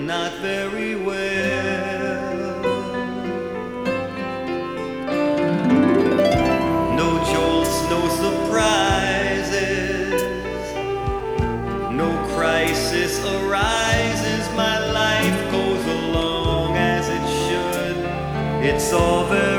not very well. No jolts, no surprises, no crisis arises. My life goes along as it should. It's all very